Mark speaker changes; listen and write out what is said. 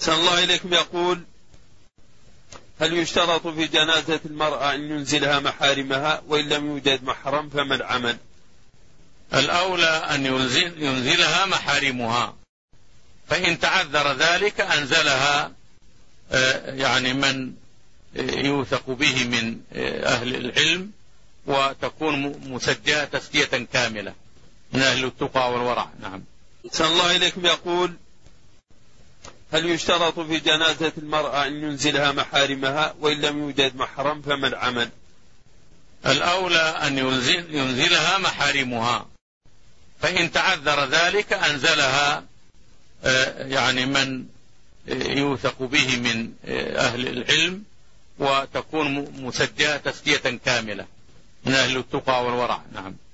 Speaker 1: أحسن الله إليكم. يقول: هل يشترط في جنازة المرأة أن ينزلها محارمها، وإن لم يوجد محرم فما العمل؟
Speaker 2: الأولى أن ينزلها محارمها، فإن تعذر ذلك أنزلها يعني من يوثق به من أهل العلم، وتكون مسجلة تسجية كاملة من أهل التقى والورع. نعم.
Speaker 1: أحسن الله إليكم. يقول: هل يشترط في جنازة المرأة أن ينزلها محارمها، وإن لم يوجد محرم فما العمل؟
Speaker 2: الأولى أن ينزلها محارمها، فإن تعذر ذلك أنزلها يعني من يوثق به من أهل العلم، وتكون مسجلة تسجية كاملة من أهل التقى والورع. نعم.